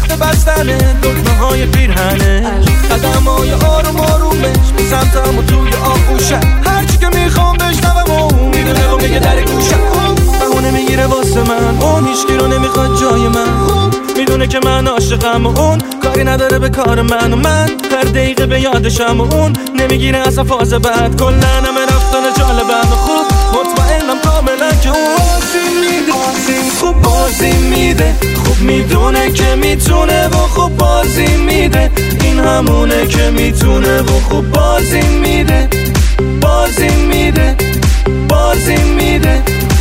وقت بستنه دکمه های پیرهنه قدمای آروم آرومش میسمتم و توی آغوشه هرچی که میخوام بشنوم و میدونه و میگه در گوشه بهونه میگیره واسه من اون هیچکی رو نمیخواد جای من میدونه که من عاشقم و اون کاری نداره به کار من و من هر دقیقه به یادشم و اون نمیگیره اصلا فاز بعد کلن همه رفتن جالبم و خوب مطمئنم کاملا که اون خوب بازی میده خوب میدونه که میتونه و خوب بازی میده این همونه که میتونه و خوب بازی میده بازی میده بازی میده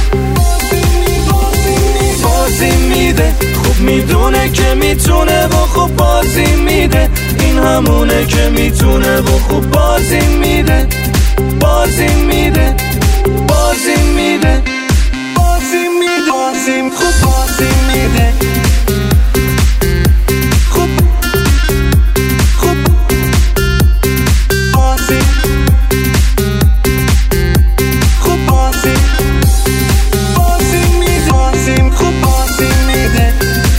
بازی میده خوب میدونه که میتونه و خوب بازی میده این همونه که میتونه و خوب بازی میده بازی میده بازی میده بازی میده بازی خوب بازی میده خوب خوب بازی خوب بازی بازی میده بازی خوب بازی میده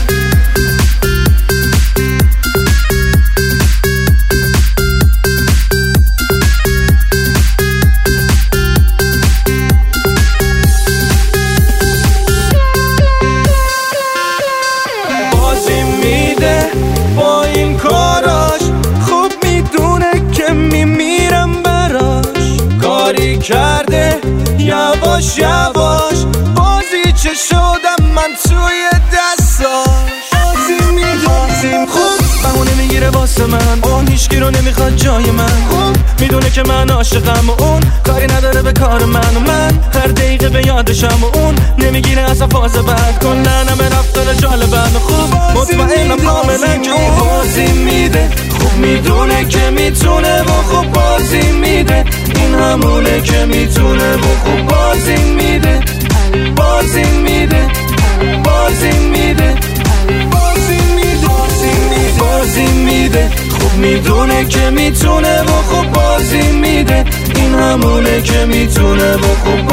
با این کاراش خوب میدونه که میمیرم براش کاری کرده یواش یواش بازی چه شدم من توی دستاش بازی میدازیم خوب بهونه میگیره واسه من اون هیچکی رو نمیخواد جای من خوب میدونه که من عاشقم و اون کاری نداره به کار من و من هر دقیقه به یادشم و اون نمیگیره اصلا فاز بعد کلن همه رفتن جالبم و خوب مطمئنم کاملا که اون بازی میده خوب میدونه که میتونه و خوب بازی میده این همونه که میتونه و خوب بازی میده بازی میده بازی میده بازی میده بازی میده خوب میدونه که میتونه و خوب بازی میده این همونه که میتونه و خوب